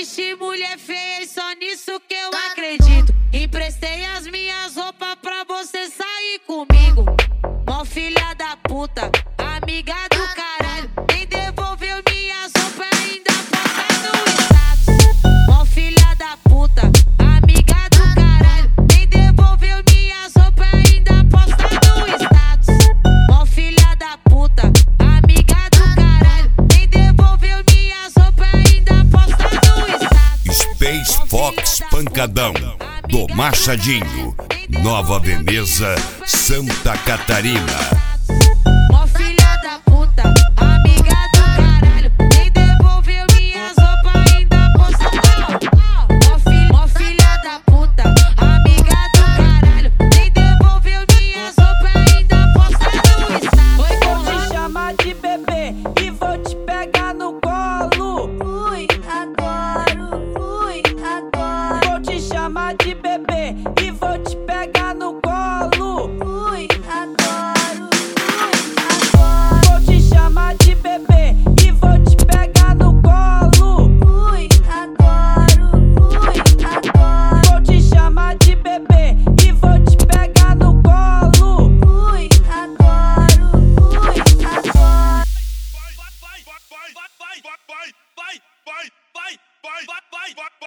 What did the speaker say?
existe mulher feia e só nisso que eu acredito. Emprestei as minhas roupas pra você sair comigo. Mó filha da puta, amiga do caralho. Nem devolveu minhas roupas, ainda posta no status. Mó filha da puta, amiga do caralho. Nem devolveu minhas roupas, ainda posta no status. Mó filha da puta, amiga do caralho. Nem devolveu minhas roupas, ainda posta no status. Space Fox Pancadão, do Machadinho, Nova Veneza, Santa Catarina.